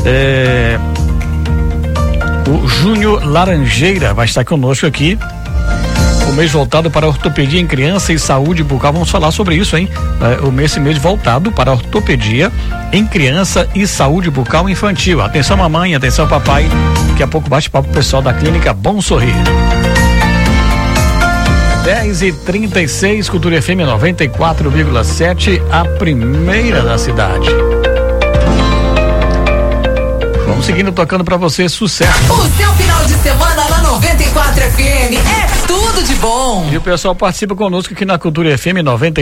O Júnior Laranjeira vai estar conosco aqui. O mês voltado para ortopedia em criança e saúde bucal. Vamos falar sobre isso, hein? Esse mês voltado para ortopedia em criança e saúde bucal infantil. Atenção mamãe, atenção papai. Daqui a pouco bate-papo pro pessoal da clínica Bom Sorrir. 10h36, Cultura FM 94,7, a primeira da cidade. Vamos seguindo tocando pra você sucesso. O seu final de semana na 94 FM é tudo de bom. E o pessoal participa conosco aqui na Cultura FM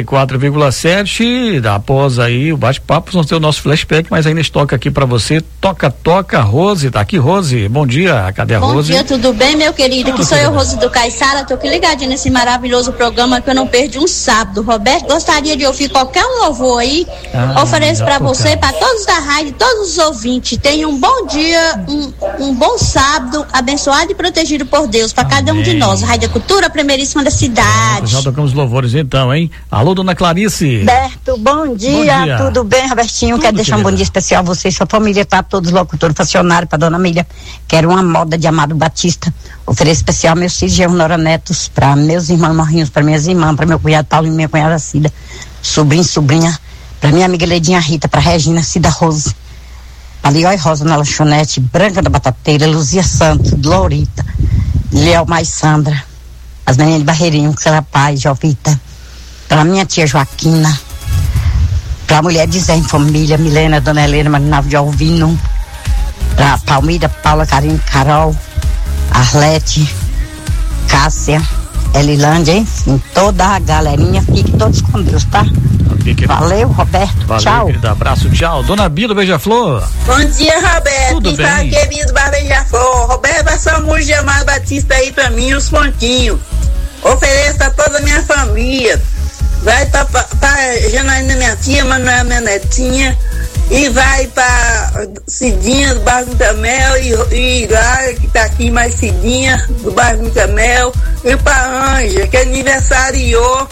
94,7. Após aí o bate-papo, vamos ter o nosso flashback, mas ainda toca aqui pra você. Toca, Rose. Tá aqui, Rose. Bom dia. Cadê a Rose? Bom dia, tudo bem, meu querido? Aqui sou eu, Rose do Caiçara. Tô aqui ligadinho nesse maravilhoso programa que eu não perdi um sábado. Roberto, gostaria de ouvir qualquer um louvor aí. Ofereço pra você, pra todos da rádio, todos os ouvintes. Tenham um bom dia, um bom sábado, abençoado e protegido por Deus, pra cada um de nós. Rádio Cultura, primeiríssima da cidade. Já tocamos louvores então, hein? Alô, dona Clarice. Roberto, bom dia. Tudo bem, Robertinho? Quero deixar um bom dia especial a você e sua família, tá? Todos os locutores, funcionários, pra dona Mília. Quero uma moda de Amado Batista. Ofereço especial meus filhos Geonora Netos, pra meus irmãos Morrinhos, pra minhas irmãs, pra meu cunhado Paulo e minha cunhada Cida. Sobrinha, pra minha amiga Ledinha Rita, pra Regina Cida Rose. A Liói Rosa na lanchonete, Branca da Batateira, Luzia Santos, Glorita, Léo Mais Sandra, as meninas de Barreirinho, Clara Paz, Jovita, pra minha tia Joaquina, pra mulher de Zé em família, Milena, Dona Helena, Marinalvo de Alvino, pra Palmira, Paula, Karine, Carol, Arlete, Cássia, Elilândia, enfim, toda a galerinha, fique todos com Deus, tá? Valeu, Roberto. Valeu, tchau. Querido, abraço, tchau. Dona Bia Beija-Flor. Bom dia, Roberto. Tudo bem? Fala, querido Beija-Flor. Roberto, passa um monte de Amado Batista aí pra mim, os pontinhos. Ofereça a toda a minha família. Vai pra Janaína, minha tia, Manuela, minha netinha. E vai pra Cidinha, do bairro Mutamel. E lá, que tá aqui mais Cidinha, do bairro Mutamel. E pra Anja, que aniversariou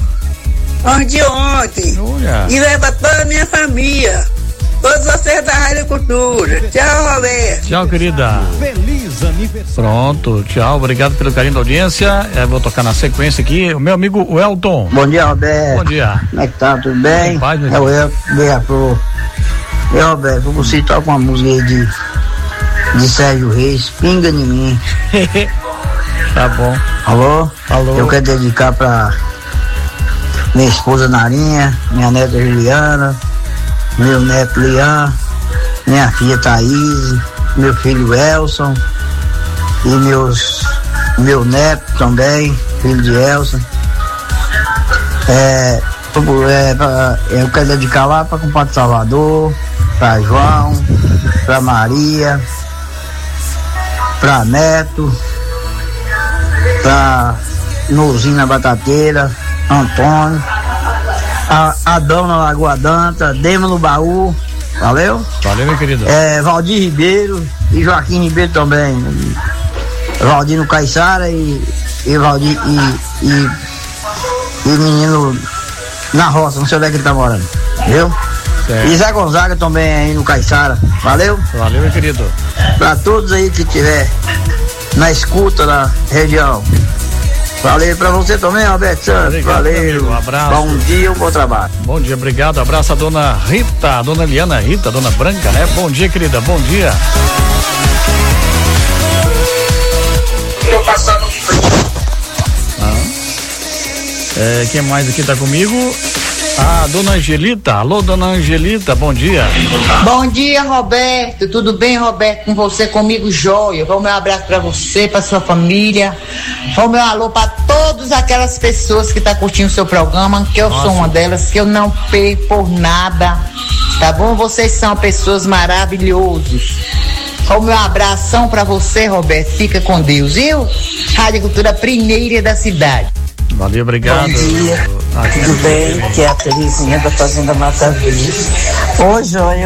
ontem. Olha. E leva toda a minha família. Todos vocês da Rádio Cultura. Tchau, Roberto. Tchau, querida. Feliz aniversário. Pronto, tchau. Obrigado pelo carinho da audiência. Vou tocar na sequência aqui. O meu amigo Welton. Bom dia, Roberto. Bom dia. Como é que tá? Tudo bem? Paz, é o Welton, Beija-Flor. Roberto, você toca uma música aí de Sérgio Reis, Pinga em Mim. Tá bom. Alô? Alô. Eu quero dedicar pra minha esposa Narinha, minha neta Juliana, meu neto Lian, minha filha Thaís, meu filho Elson e meu neto também, filho de Elson. Eu quero dedicar lá para o Compadre Salvador, para João, para Maria, para Neto, para Nozina Batateira, Antônio, a Dona Lagoa Danta, Dema no Baú, valeu? Valeu, meu querido. Valdir Ribeiro e Joaquim Ribeiro também. Valdir no Caiçara e Valdir e menino na roça, não sei onde é que ele tá morando, viu? Certo. E Zé Gonzaga também aí no Caiçara, valeu? Valeu, meu querido. Pra todos aí que tiver na escuta da região. Valeu pra você também, Roberto Santos. Obrigado, valeu. Um abraço. Bom dia, um bom trabalho. Bom dia, obrigado. Abraço a dona Rita, a dona Eliana Rita, a dona Branca, né? Bom dia, querida, bom dia. Tô passando. Quem mais aqui tá comigo? A dona Angelita. Alô, dona Angelita, bom dia. Bom dia, Roberto. Tudo bem, Roberto? Com você, comigo, joia. Vou meu abraço pra você, pra sua família. Vou meu alô pra todas aquelas pessoas que tá curtindo o seu programa, que eu sou uma delas, que eu não perco por nada. Tá bom? Vocês são pessoas maravilhosas. O meu abração pra você, Roberto. Fica com Deus, viu? Rádio Cultura, primeira da cidade. Valeu, obrigado. Bom dia, tudo bem? Que é a Terezinha da Fazenda Mata Verde. Ô, joia.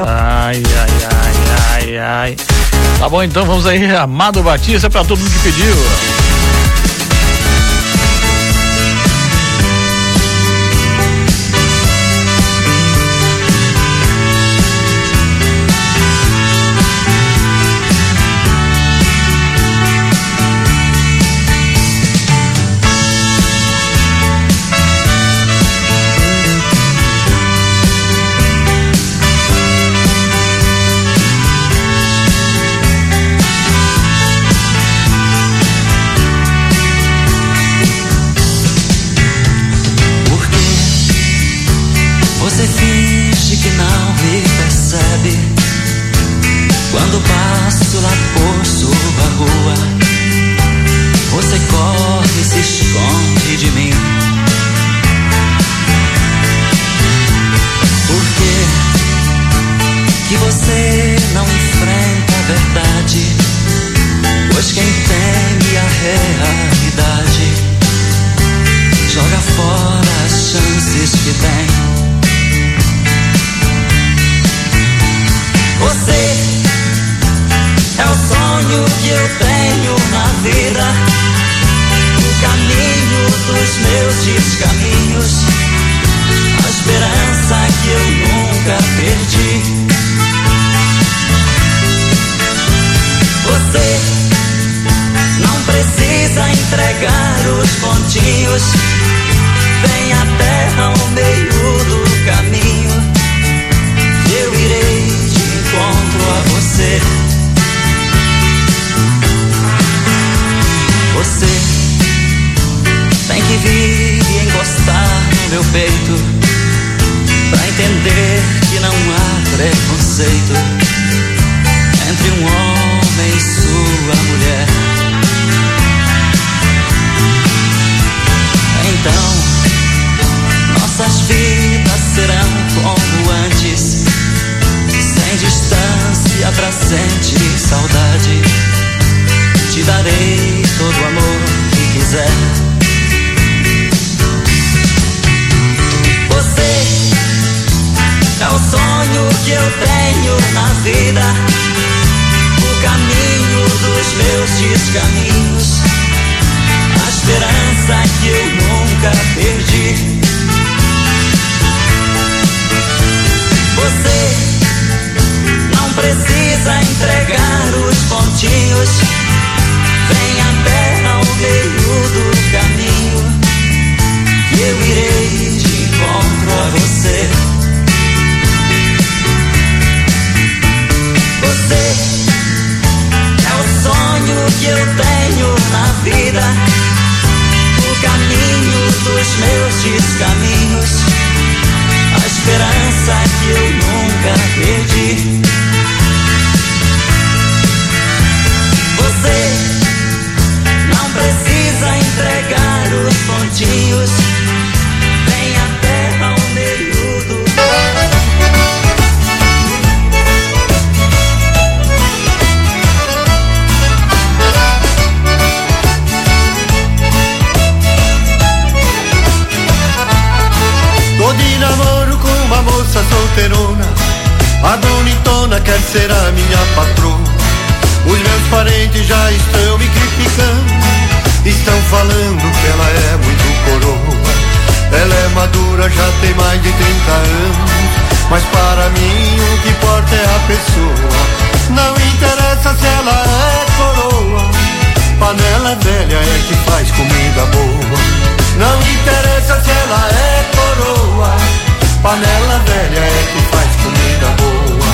Ai. Tá bom, então vamos aí, Amado Batista, pra todo mundo que pediu. passo lá por sua rua, você corre e se esconde de mim. Por que você não enfrenta a verdade? Pois quem teme a realidade joga fora as chances que tem. Você é o sonho que eu tenho na vida, o caminho dos meus descaminhos, a esperança que eu nunca perdi. Você não precisa entregar os pontinhos, vem até ao meio do caminho, eu irei de encontro a você. Você tem que vir e encostar no meu peito, pra entender que não há preconceito entre um homem e sua mulher. Então, nossas vidas serão como antes, sem distância pra sentir saudade. Te darei todo o amor que quiser. Você é o sonho que eu tenho na vida, o caminho dos meus descaminhos, a esperança que eu nunca perdi. Você não precisa entregar os pontinhos, vem até ao meio do caminho, que eu irei de encontro a você. Você é o sonho que eu tenho na vida, o caminho dos meus descaminhos, a esperança que eu nunca perdi. Você não precisa entregar os pontinhos, vem até ao meio do... Tô de namoro com uma moça solteirona, a bonitona quer ser a minha patroa. Os meus parentes já estão me criticando, estão falando que ela é muito coroa. Ela é madura, já tem mais de 30 anos, mas para mim o que importa é a pessoa. Não interessa se ela é coroa, panela velha é que faz comida boa. Não interessa se ela é coroa, panela velha é que faz comida boa.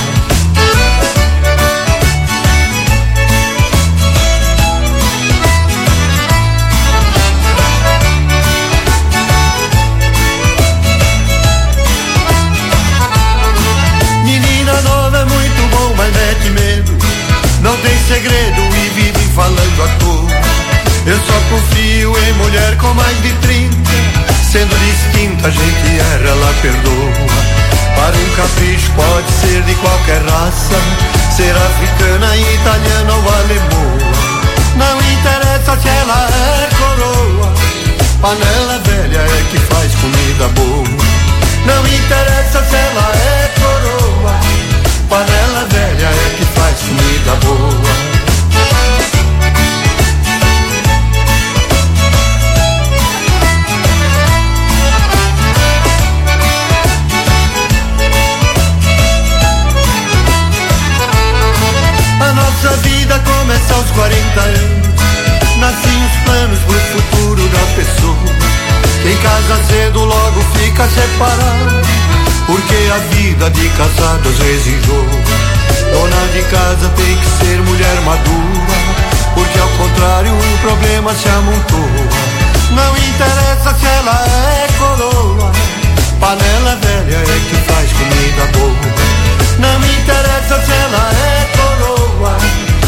Menina nova é muito bom, mas mete medo, não tem segredo e vive falando à toa. Eu só confio em mulher com mais de 30, sendo distinta a gente erra, ela perdoa. Para um capricho pode ser de qualquer raça, ser africana, italiana ou alemoa. Não interessa se ela é coroa, panela velha é que faz comida boa. Não interessa se ela é coroa, panela velha é que faz comida boa. A nossa vida começa aos 40 anos, nascem os planos pro futuro da pessoa. Quem casa cedo logo fica separado, porque a vida de casado às vezes enjoa. Dona de casa tem que ser mulher madura, porque ao contrário o problema se amontoa. Não interessa se ela é coroa, panela velha é que faz comida boa. Não interessa se ela é coroa,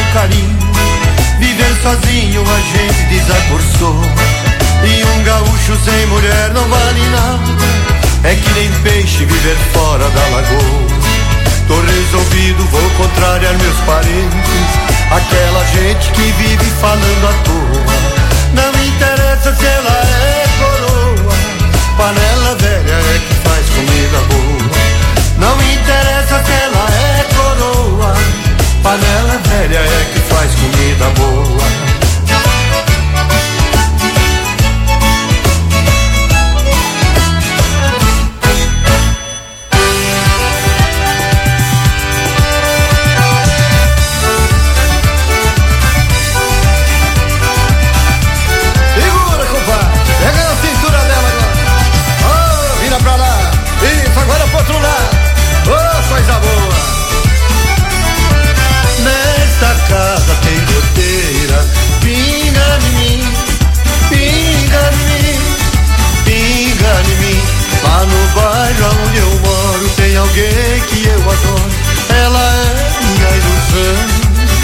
carinho. Viver sozinho a gente desacorçou. E um gaúcho sem mulher não vale nada. É que nem peixe viver fora da lagoa. Tô resolvido, vou contrariar meus parentes, aquela gente que vive falando à toa. Não interessa se ela é coroa, panela velha é que faz comida boa. Não interessa se ela é coroa, panela velha é que faz comida boa. Agora pro outro lado, oh, coisa boa. Nesta casa tem goteira, pinga em mim, pinga em mim, pinga em mim. Lá no bairro onde eu moro tem alguém que eu adoro. Ela é minha ilusão.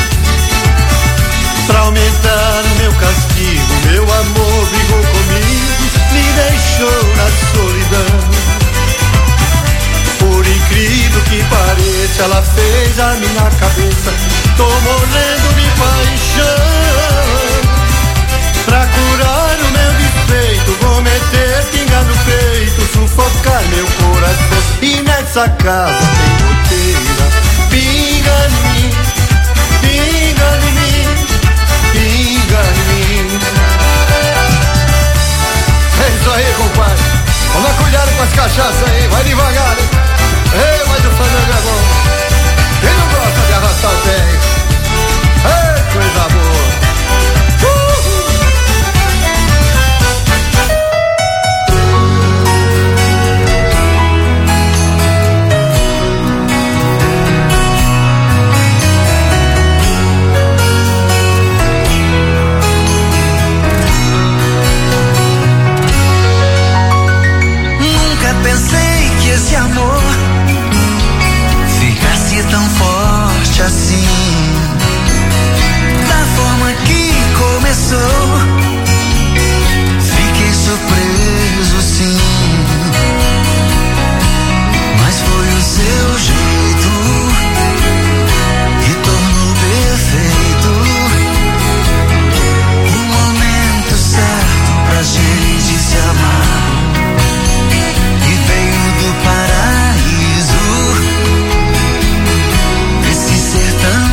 Pra aumentar o meu castigo, meu amor brigou comigo, me deixou na solidão. Por incrível que pareça, ela fez a minha cabeça. Tô morrendo de paixão. Pra curar o meu despeito, vou meter pinga no peito, sufocar meu coração. E nessa casa tem goteira, pinga em mim, pinga em mim, pinga em mim. É isso aí, compadre. Toma cuidado com as cachaças aí, vai devagar, hein? Ei, mas o fandango é bom. Quem não gosta de arrastar o pé? Ei, coisa boa. Nunca pensei que esse amor ficasse tão forte assim, da forma que começou. Fiquei surpreso, sim, mas foi o seu jeito que tornou perfeito o momento certo pra gente se amar. E veio do paraíso esse ser tão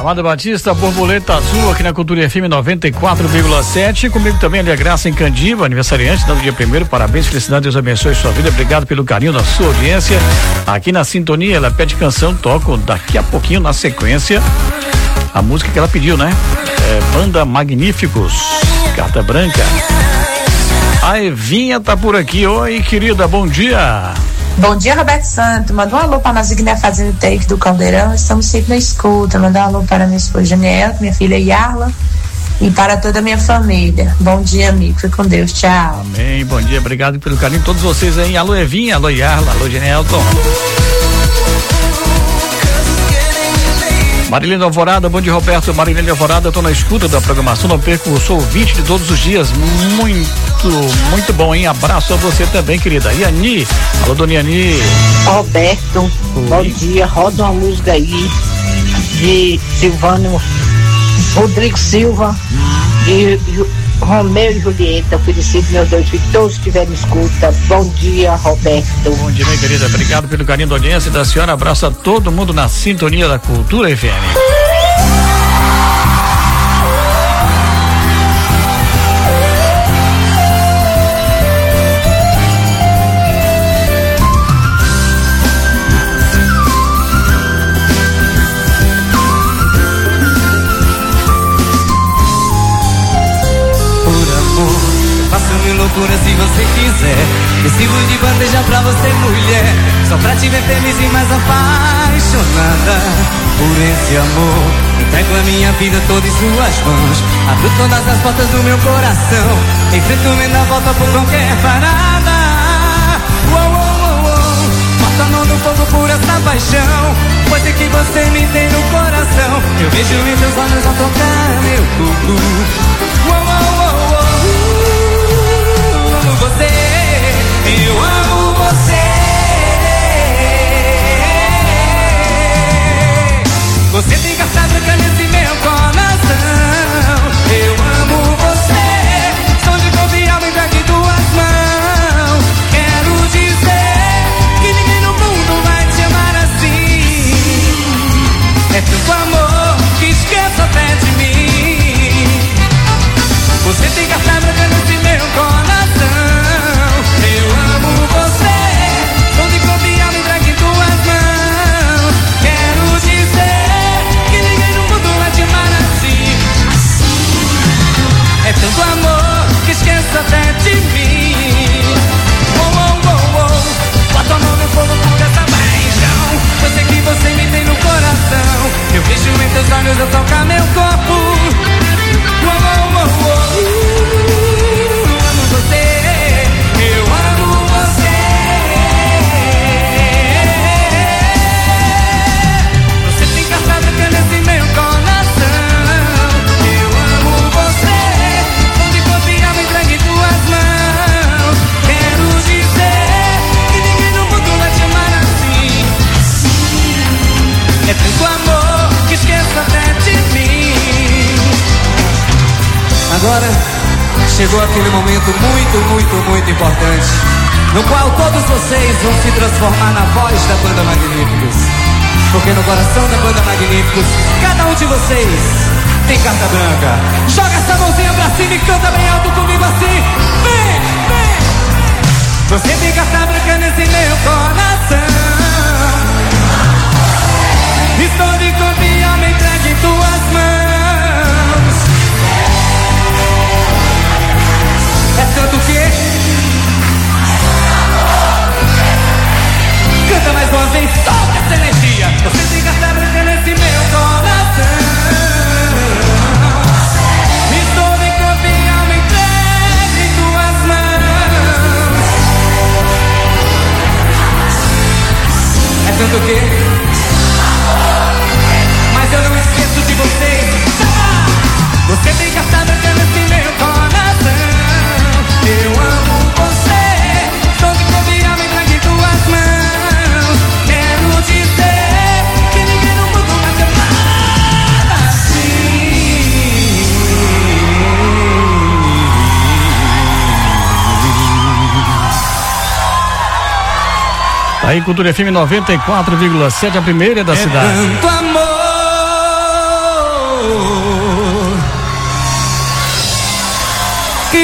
Amada Batista, Borboleta Azul, aqui na Cultura FM 94,7. Comigo também a Graça em Candiba, aniversariante, dando dia 1º. Parabéns, felicidade, Deus abençoe sua vida. Obrigado pelo carinho da sua audiência. Aqui na sintonia, ela pede canção, toco daqui a pouquinho, na sequência, a música que ela pediu, né? Banda Magníficos, Carta Branca. A Evinha tá por aqui. Oi, querida, bom dia. Bom dia, Roberto Santos. Manda um alô para nós aqui na Fazenda Take do Caldeirão. Estamos sempre na escuta. Manda um alô para minha esposa Janiel, minha filha Yarla e para toda a minha família. Bom dia, amigo. Fique com Deus. Tchau. Amém. Bom dia. Obrigado pelo carinho de todos vocês aí. Alô, Evinha. Alô, Yarla. Alô, Janielton. Marilene Alvorada, bom dia, Roberto. Marilene Alvorada, eu tô na escuta da programação, não perco, sou ouvinte de todos os dias. Muito bom, hein? Abraço a você também, querida. E Ani, alô, dona Ani. Roberto, bom dia. Roda uma música aí de Silvano Rodrigo Silva e Romeu e Julieta, oferecido meus 2 filhos, todos tiveram escuta. Bom dia, Roberto. Bom dia, minha querida, obrigado pelo carinho da audiência da senhora, abraço a todo mundo na sintonia da Cultura FM. Loucura se você quiser, eu sirvo de bandeja pra você, mulher, só pra te ver feliz e mais apaixonada por esse amor. Entrego a minha vida toda em suas mãos, abro todas as portas do meu coração, enfrento a volta por qualquer parada. Bota a mão no fogo por essa paixão, pois é que você me tem no coração. Eu vejo em teus olhos a tocar meu corpo. Você, eu amo você. Você tem carta branca nesse meu coração. Eu amo você. Sou de corpo e alma entregue em tuas mãos. Quero dizer que ninguém no mundo vai te amar assim. É tanto amor que esqueço até de mim. Você tem carta branca nesse meu coração. É tanto amor que esqueço até de mim. Bota a mão no fogo por essa paixão, eu sei que você me tem no coração. Eu vejo em teus olhos, eu tocar meu corpo. Amo você, eu amo você. Você tem carta branca nesse meu coração. É tanto amor que esqueço até de mim. Agora chegou aquele momento muito importante, no qual todos vocês vão se transformar na voz da Banda Magníficos. Porque no coração da Banda Magníficos, cada um de vocês tem carta branca. Joga essa mãozinha pra cima e canta bem alto comigo assim. Vem, vem. Você tem carta branca nesse meu coração. Estou de corpo e alma entregue em tuas mãos. É tanto que canta mais uma vez, solta essa energia. Você tem carta branca nesse meu coração. Estou de corpo e alma entregue em tuas mãos. É tanto que eu não esqueço de você. Você tem carta branca nesse meu coração. Eu amo você. Estou de corpo e alma entregue em tuas mãos. Quero dizer que ninguém no mundo vai te amar assim. Aí, Cultura FM 94,7, a primeira da cidade. Tanto amor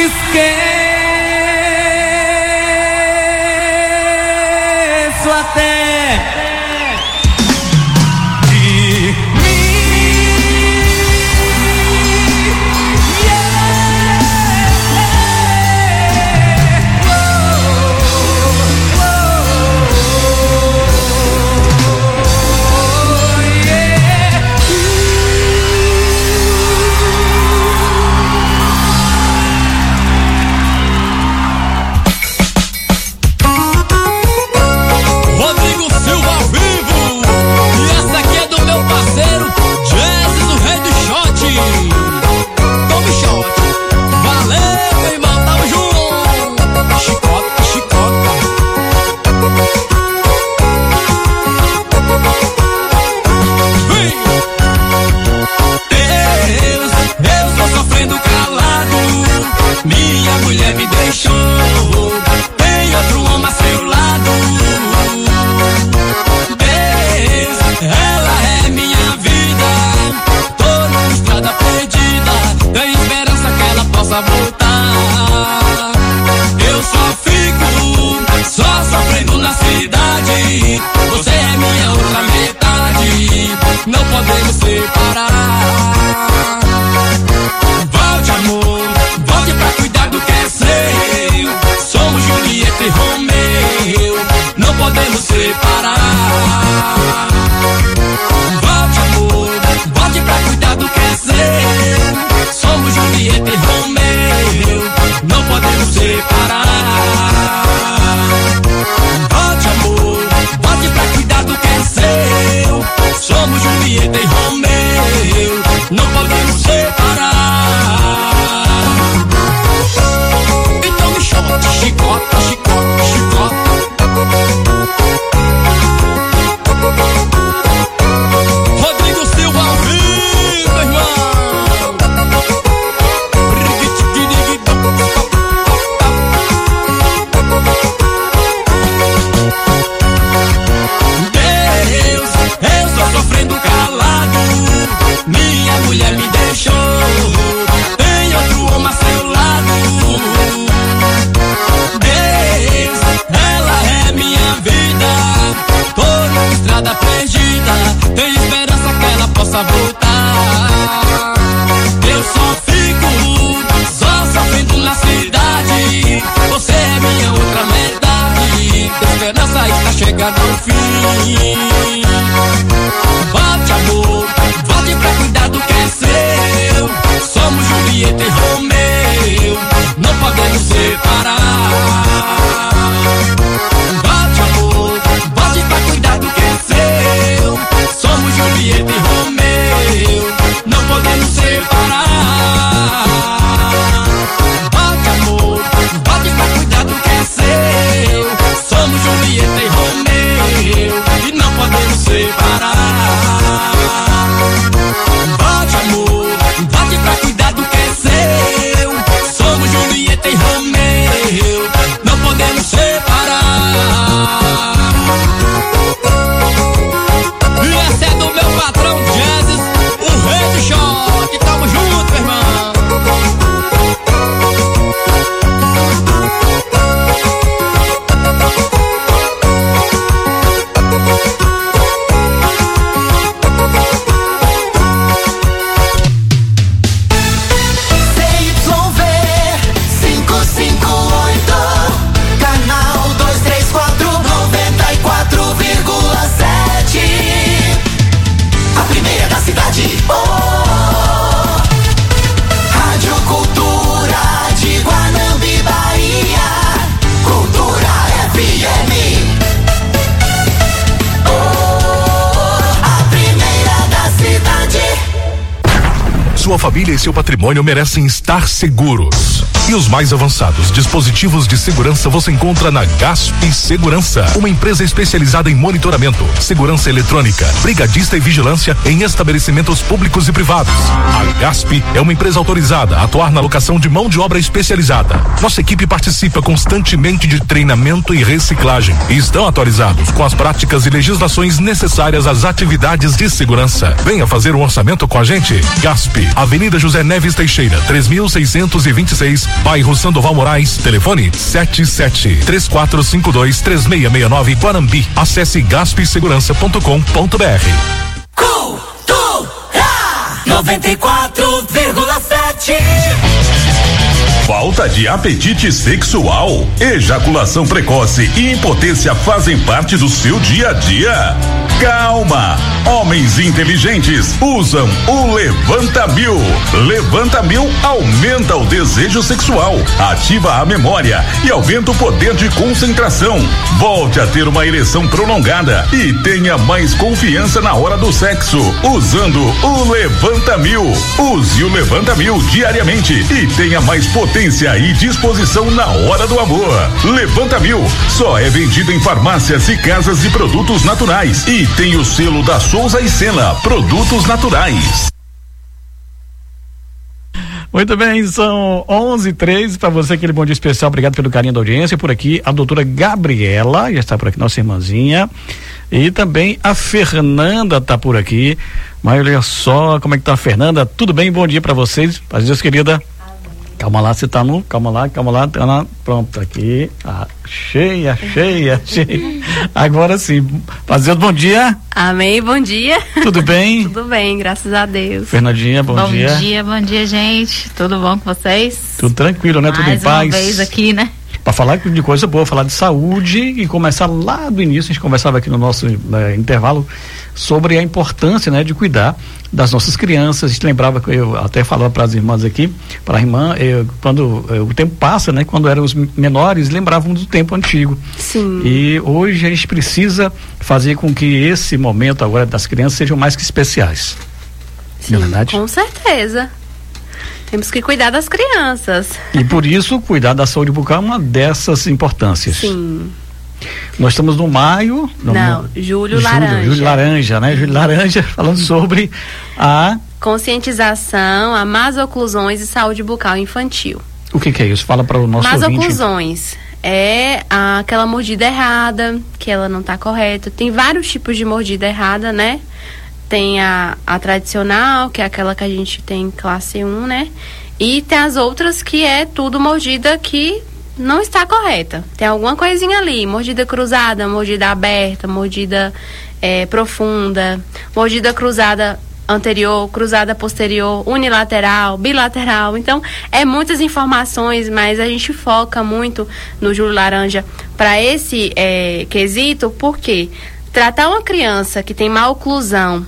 esqueço até Sua família e seu patrimônio merecem estar seguros. E os mais avançados dispositivos de segurança você encontra na Gasp Segurança, uma empresa especializada em monitoramento, segurança eletrônica, brigadista e vigilância em estabelecimentos públicos e privados. A Gasp é uma empresa autorizada a atuar na locação de mão de obra especializada. Nossa equipe participa constantemente de treinamento e reciclagem e estão atualizados com as práticas e legislações necessárias às atividades de segurança. Venha fazer um orçamento com a gente. Gasp, Avenida José Neves Teixeira, 3626, bairro Sandoval Moraes, telefone 7734523669 Guarambi. Acesse gaspsegurança.com.br. Cultura 94,7. Falta de apetite sexual, ejaculação precoce e impotência fazem parte do seu dia a dia? Calma! Homens inteligentes usam o Levanta Mil. Levanta Mil aumenta o desejo sexual, ativa a memória e aumenta o poder de concentração. Volte a ter uma ereção prolongada e tenha mais confiança na hora do sexo, usando o Levanta Mil. Use o Levanta Mil diariamente e tenha mais potência e disposição na hora do amor. Levanta Mil só é vendido em farmácias e casas de produtos naturais e tem o selo da Souza e Sena Produtos Naturais. Muito bem, são 11h03, para você aquele bom dia especial, obrigado pelo carinho da audiência. Por aqui a doutora Gabriela, já está por aqui, nossa irmãzinha, e também a Fernanda está por aqui. Mas olha só como é que tá a Fernanda, tudo bem? Bom dia para vocês, paz de Deus, querida. Calma lá, você tá no, calma lá, tá na, pronto, aqui, cheia. Agora sim, fazer bom dia. Amém, bom dia. Tudo bem? Tudo bem, graças a Deus. Fernandinha, bom dia. Bom dia, gente. Tudo bom com vocês? Tudo tranquilo, né? Tudo em paz. Mais uma vez aqui, né? Para falar de coisa boa, falar de saúde e começar lá do início. A gente conversava aqui no nosso intervalo sobre a importância, né, de cuidar das nossas crianças. A gente lembrava, que eu até falava para as irmãs aqui, para a irmã, quando o tempo passa, né, quando eram os menores, lembravam do tempo antigo. Sim. E hoje a gente precisa fazer com que esse momento agora das crianças sejam mais que especiais. Sim, não é verdade? Com certeza. Temos que cuidar das crianças. E por isso, cuidar da saúde bucal é uma dessas importâncias. Sim. Nós estamos no maio. Julho Laranja. Julho Laranja, né? Julho Laranja, falando sobre a conscientização, a más oclusões e saúde bucal infantil. O que é isso? Fala para o nosso ouvinte. Más oclusões é aquela mordida errada, que ela não está correta. Tem vários tipos de mordida errada, né? Tem a tradicional, que é aquela que a gente tem classe 1, né? E tem as outras que é tudo mordida que não está correta. Tem alguma coisinha ali, mordida cruzada, mordida aberta, mordida profunda, mordida cruzada anterior, cruzada posterior, unilateral, bilateral. Então, muitas informações, mas a gente foca muito no Julho Laranja para esse quesito, porque tratar uma criança que tem má oclusão,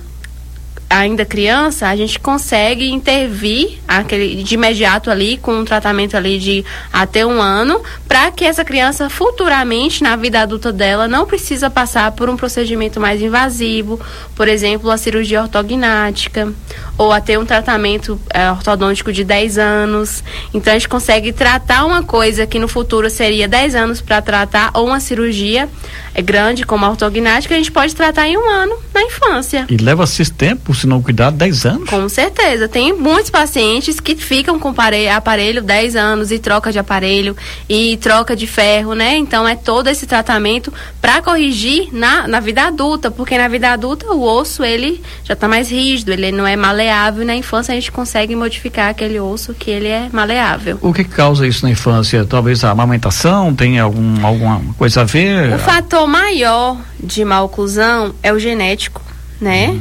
ainda criança, a gente consegue intervir de imediato ali com um tratamento ali de até 1 ano, para que essa criança futuramente na vida adulta dela não precisa passar por um procedimento mais invasivo, por exemplo, a cirurgia ortognática ou até um tratamento ortodôntico de 10 anos. Então a gente consegue tratar uma coisa que no futuro seria 10 anos para tratar, ou uma cirurgia grande como a ortognática, a gente pode tratar em 1 ano na infância. E leva-se esse tempo, se não cuidar, 10 anos? Com certeza. Tem muitos pacientes que ficam com aparelho 10 anos e troca de aparelho e troca de ferro, né? Então é todo esse tratamento para corrigir na vida adulta, porque na vida adulta o osso ele já está mais rígido, ele não é maleável, e na infância a gente consegue modificar aquele osso que ele é maleável. O que causa isso na infância? Talvez a amamentação tenha alguma coisa a ver? O fator maior de má oclusão é o genético, né?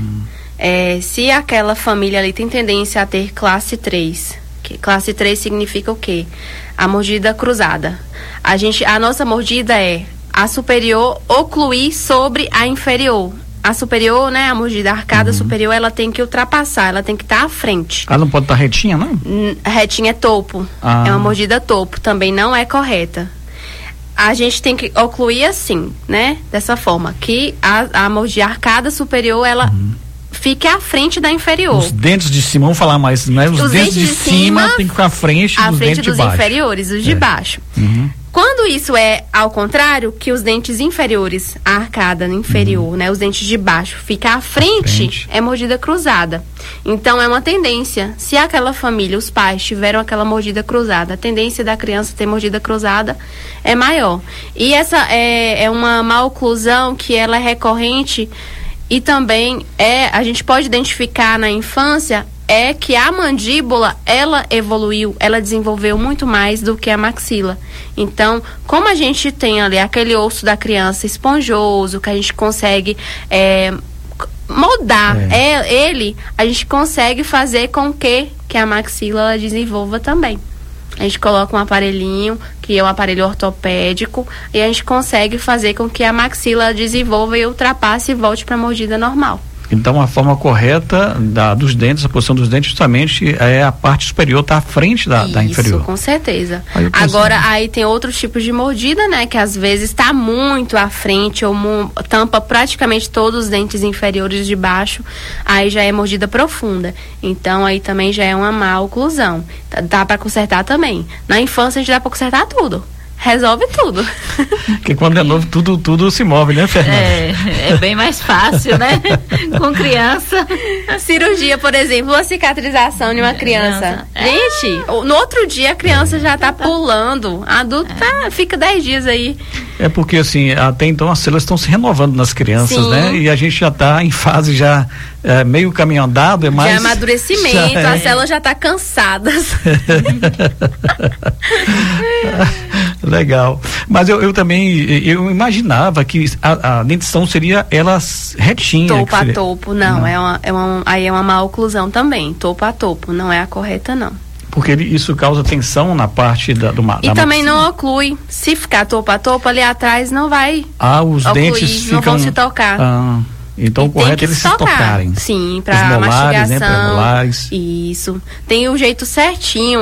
Se aquela família ali tem tendência a ter classe 3, classe 3 significa o quê? A mordida cruzada. A nossa mordida é a superior ocluir sobre a inferior. A superior, né, a mordida arcada superior, ela tem que ultrapassar, ela tem que estar à frente. Ela não pode estar retinha, não? Retinha é topo, é uma mordida topo, também não é correta. A gente tem que ocluir assim, né, dessa forma, que a mordida arcada superior, ela fique à frente da inferior. Os dentes de cima, vamos falar mais, né? Os dentes de cima tem que ficar à frente dos dentes de baixo. Inferiores, os de baixo. Quando isso é ao contrário, que os dentes inferiores, a arcada inferior, né, os dentes de baixo, fica à frente, é mordida cruzada. Então é uma tendência, se aquela família, os pais tiveram aquela mordida cruzada, a tendência da criança ter mordida cruzada é maior. E essa é uma má oclusão que ela é recorrente. E também a gente pode identificar na infância é que a mandíbula, ela evoluiu, ela desenvolveu muito mais do que a maxila. Então, como a gente tem ali aquele osso da criança esponjoso, que a gente consegue moldar ele, a gente consegue fazer com que a maxila ela desenvolva também. A gente coloca um aparelhinho, que é um aparelho ortopédico, e a gente consegue fazer com que a maxila desenvolva e ultrapasse e volte para a mordida normal. Então, a forma correta dos dentes, a posição dos dentes, justamente é a parte superior, tá à frente da inferior. Isso, com certeza. Agora, aí tem outros tipos de mordida, né? Que às vezes está muito à frente ou tampa praticamente todos os dentes inferiores de baixo. Aí já é mordida profunda. Então, aí também já é uma má oclusão. Dá para consertar também. Na infância, a gente dá para consertar tudo. Resolve tudo. Porque quando é novo, tudo se move, né, Fernanda? É bem mais fácil, né? Com criança. A cirurgia, por exemplo, a cicatrização de uma criança. Gente, no outro dia a criança já tá pulando. A adulta fica 10 dias aí. É porque, assim, até então as células estão se renovando nas crianças, Sim. né? E a gente já tá em fase meio caminho andado, é mais... Já amadurecimento, as células já tá cansadas. Legal. Mas eu também, eu imaginava que a dentição seria ela retinha. Topo a topo, não. Aí é uma má oclusão também. Topo a topo, não é a correta, não. Porque isso causa tensão na parte da também não oclui. Se ficar topo a topo, ali atrás não vai os ocluir, dentes não ficam... vão se tocar. Então o correto é eles se tocarem. Sim, para mastigação. Né, premolares. Isso. Tem o jeito certinho.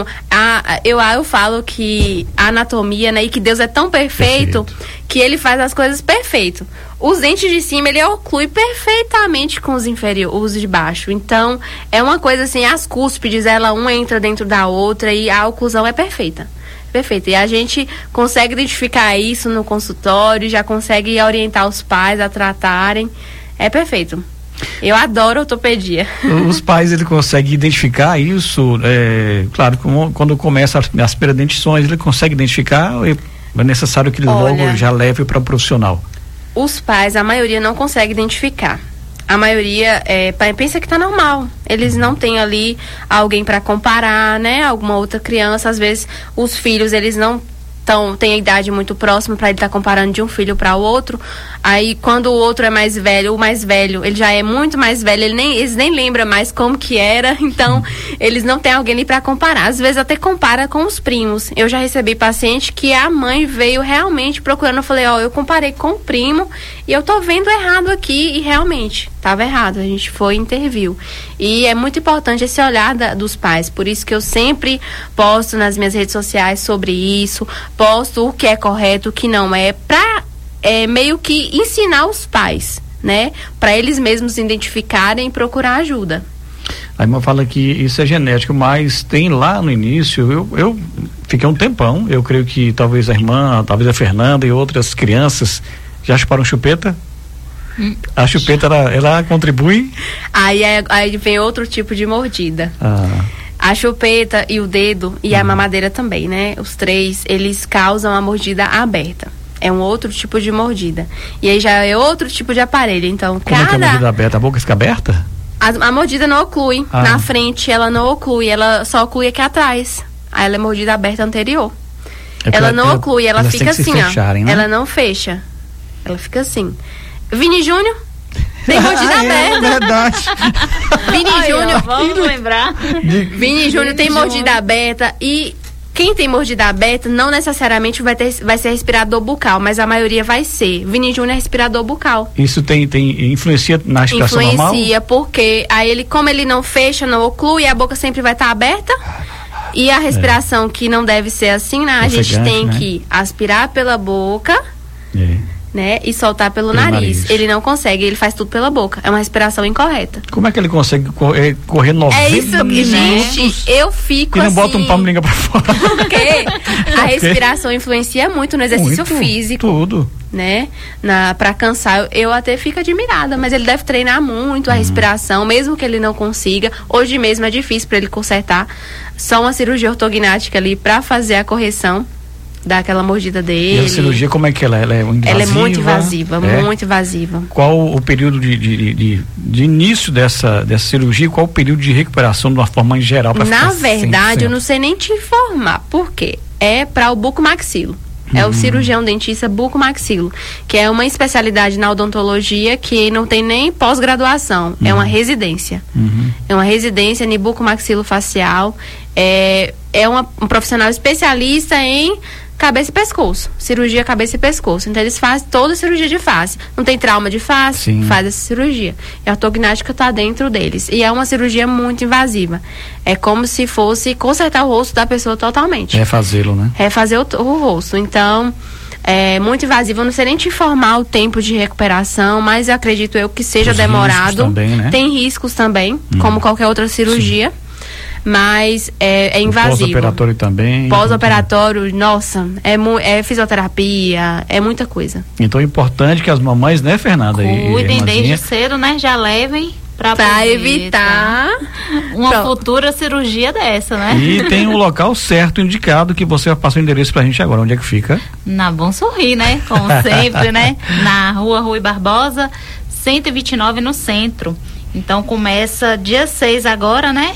Eu falo que a anatomia, né, e que Deus é tão perfeito que ele faz as coisas perfeito. Os dentes de cima, ele oclui perfeitamente com os inferiores, os de baixo. Então, é uma coisa assim, as cúspides, uma entra dentro da outra e a oclusão é perfeita. Perfeito. E a gente consegue identificar isso no consultório, já consegue orientar os pais a tratarem. É perfeito. Eu adoro ortopedia. Os pais, ele consegue identificar isso, claro, quando começa as periodentições, ele consegue identificar, é necessário que ele logo já leve para o profissional. Os pais, a maioria não consegue identificar. A maioria pensa que tá normal. Eles não têm ali alguém para comparar, né? Alguma outra criança. Às vezes, os filhos, eles não têm a idade muito próxima para ele estar comparando de um filho para o outro. Aí, quando o outro é mais velho, o mais velho, ele já é muito mais velho, eles nem lembram mais como que era, então eles não têm alguém ali para comparar. Às vezes até compara com os primos. Eu já recebi paciente que a mãe veio realmente procurando, eu falei, eu comparei com o primo e eu tô vendo errado aqui, e realmente estava errado, a gente foi e interviu. E é muito importante esse olhar dos pais, por isso que eu sempre posto nas minhas redes sociais sobre isso, posto o que é correto, o que não é, para meio que ensinar os pais, né? Para eles mesmos identificarem e procurar ajuda. A irmã fala que isso é genético, mas tem lá no início, eu fiquei um tempão, eu creio que talvez a irmã, talvez a Fernanda e outras crianças já chuparam chupeta. A chupeta, ela contribui? Aí vem outro tipo de mordida. A chupeta e o dedo e a mamadeira também, né? Os três, eles causam a mordida aberta. É um outro tipo de mordida. E aí já é outro tipo de aparelho. Então, como é que é a mordida aberta? A boca fica aberta? A mordida não oclui. Na frente ela não oclui, ela só oclui aqui atrás. Aí ela é mordida aberta anterior. Ela não oclui, ela fica assim, fecharem, ó. Né? Ela não fecha. Ela fica assim. Vini Júnior tem mordida aberta. É verdade. Vini Júnior. Vamos lembrar. Vini Júnior tem mordida aberta e quem tem mordida aberta não necessariamente vai ser respirador bucal, mas a maioria vai ser. Vini Júnior é respirador bucal. Isso influencia na respiração normal? Influencia, porque aí como ele não fecha, não oclui, a boca sempre vai estar aberta. E a respiração que não deve ser assim, né? A gente tem que aspirar pela boca, né? E soltar pelo nariz. Ele não consegue, ele faz tudo pela boca. É uma respiração incorreta. Como é que ele consegue correr 90 É isso que, gente, eu fico e não assim... bota um palmo de língua pra fora. Porque a respiração influencia muito no exercício físico. Tudo. Né? Pra cansar, eu até fico admirada, mas ele deve treinar muito a respiração, mesmo que ele não consiga. Hoje mesmo é difícil para ele consertar. Só uma cirurgia ortognática ali para fazer a correção. daquela mordida dele. E a cirurgia, como é que ela é? Ela é invasiva? Ela é muito invasiva, muito invasiva. Qual o período de início dessa cirurgia? Qual o período de recuperação de uma forma em geral? Na verdade, eu não sei nem te informar. Por quê? É para o bucomaxilo. É o cirurgião dentista bucomaxilo, que é uma especialidade na odontologia que não tem nem pós-graduação, é uma residência. É uma residência em bucomaxilofacial, é um profissional especialista em cabeça e pescoço, cirurgia cabeça e pescoço. Então eles fazem toda a cirurgia de face. Não tem trauma de face, faz essa cirurgia. E a ortognática está dentro deles. E é uma cirurgia muito invasiva. É como se fosse consertar o rosto da pessoa totalmente. Refazê-lo, né? Refazer o rosto. Então, é muito invasivo. Eu não sei nem te informar o tempo de recuperação, mas eu acredito que seja demorado. Também, né? Tem riscos também, como qualquer outra cirurgia. Mas é invasivo. Pós-operatório também. Pós-operatório, nossa, é fisioterapia, é muita coisa. Então é importante que as mamães, né, Fernanda? Cuidem desde cedo, né? Já levem para evitar uma futura cirurgia dessa, né? E tem um local certo indicado que você passou o endereço pra gente agora. Onde é que fica? Na Bom Sorrir, né? Como sempre, né? Na Rua Rui Barbosa, 129 no centro. Então começa dia 6 agora, né?